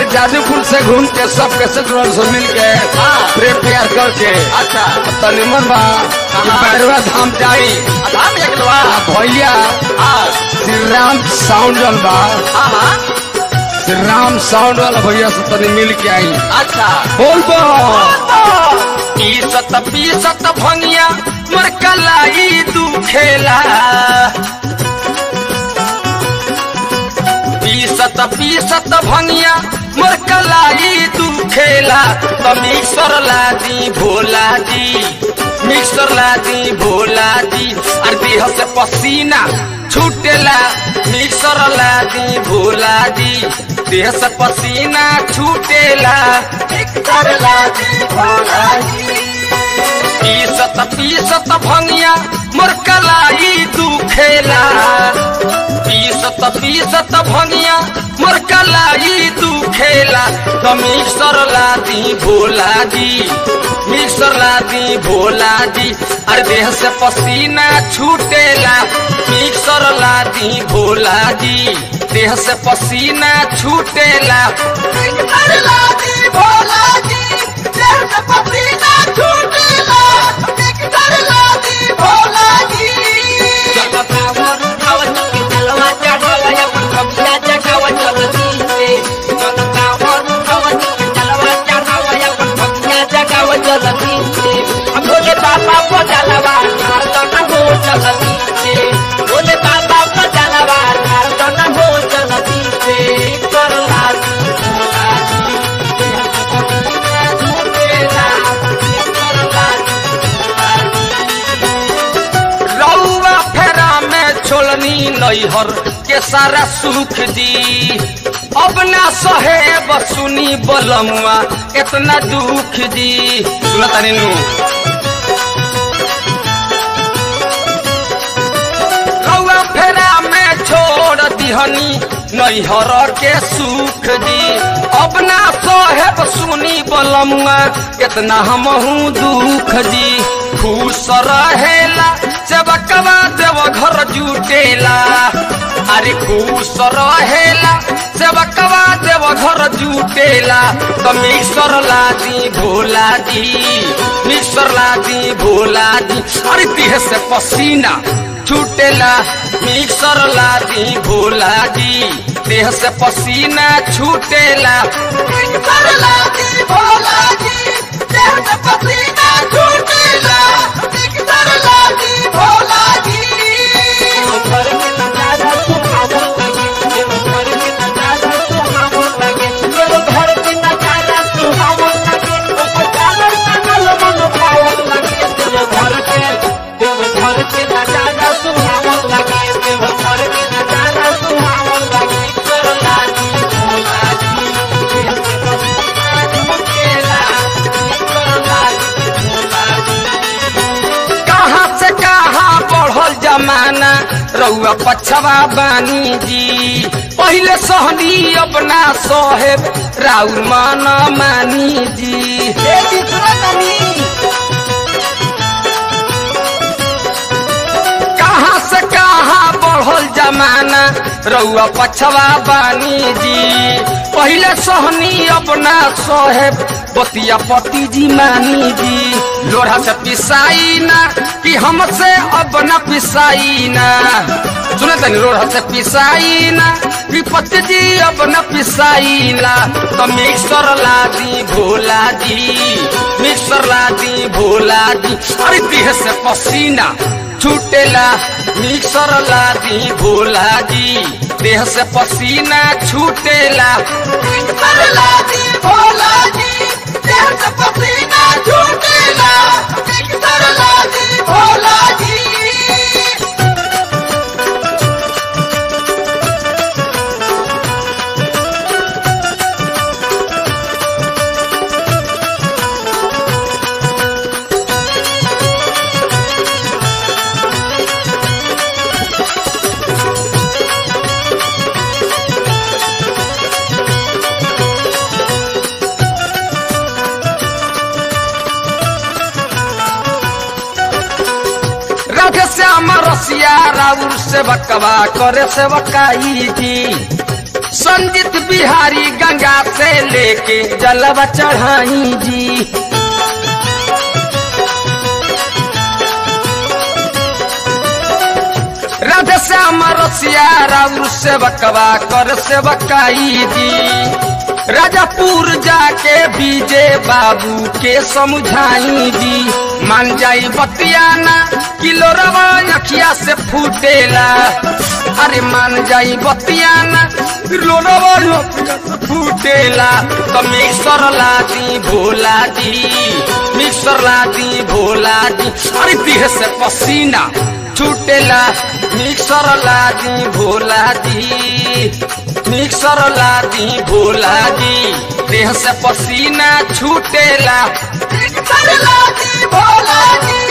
जादूपुर से घूम के सब के से मिल के प्रेम प्यार करके अच्छा तनिमन बा बैरवा धाम जाई धाम एकलवा भैया श्री राम साउंड बा श्री राम साउंड वाला भैया से तनी मिल के आई। अच्छा बोल बो पीसत भंगिया मोर कलाई दुखेला पीसत भंगिया मोर कलाई दुखेला तो मिक्सर लादी भोला जी और देह से पसीना छूटेला मिक्सर लादी भोला जी देह से पसीना छूटेला मिक्सर लादी भोला जी पीसत भंगिया मोर कलाई दुखेला पीसत भंगिया मोर कलाई दुखेला तो मिक्सर लादी भोला जी अरे देह से पसीना छूटेला मिक्सर लादी भोला जी देह से पसीना छूटेला मिक्सर लादी भोला जी देह से पसीना छूटेला मिक्सर लादी भोला जी बोले बाबा को जलवा बोले बाबा को जलवा हो चलती से कर रउआ फेरा में छोलनी नैहर के सारा सुख दी अब ना सहे बसुनी बलमुआ इतना दुख दी सुना तानी नु रउआ फेरा में छोड़ दिहनी नैहर के सुख दी अब ना सहे बसुनी बलमुआ इतना हमहू दुख दी खुश रहेला सेवकवा देव घर जुटेला अरे खुश रहेला सेवकवा देव घर जुटेला तो मिक्सर लादी भोला जी अरे देह से पसीना छूटेला मिक्सर लादी भोला जी देह से पसीना छूटेला मिक्सर लादी भोला जी देह से पसीना छूटेला मिक्सर लादी भोला जी जमाना रउआ पछवा बानी जी पहले सहनी अपना सोहेब राउर माना मानी जी कहाँ से कहाँ बढ़ल जमाना रउआ पछवा बानी जी पहले सहनी अपना सोहेब बतिया पति जी मानी जी लोढ़ा से पिसाई ना कि हमसे अब न पिसाई ना सुने तनी लोढ़ा से पिसाई ना कि पति जी अब न पिसाई ना तो मिक्सर लादी भोला जी अरे देह से पसीना छूटेला मिक्सर लादी भोला जी देह से पसीना छूटेला मिक्सर लादी भोला जी देह से पसीना छूटेला मिक्सर लादी भोला जी श्याम रसिया राउर से बकवा करे से बकाई जी संगीत बिहारी गंगा से लेके जलवा चढ़ाई जी। राधे श्याम रसिया राउर सेवकवा कर सेवकाई जी। राजापुर जाके बीजे बाबू के समझाई जी। मान जाई बतियाना किलो रवा अखिया से फूटेला। अरे मान जाई बतियाना किलो रवा अखिया से फूटेला। तो मिक्सर लादी भोला जी, मिक्सर लादी भोला जी। अरे देह से पसीना छूटेला। मिक्सर लादी भोला जी, मिक्सर लादी भोला जी। देह से पसीना छूटेला। मिक्सर लादी भोला जी।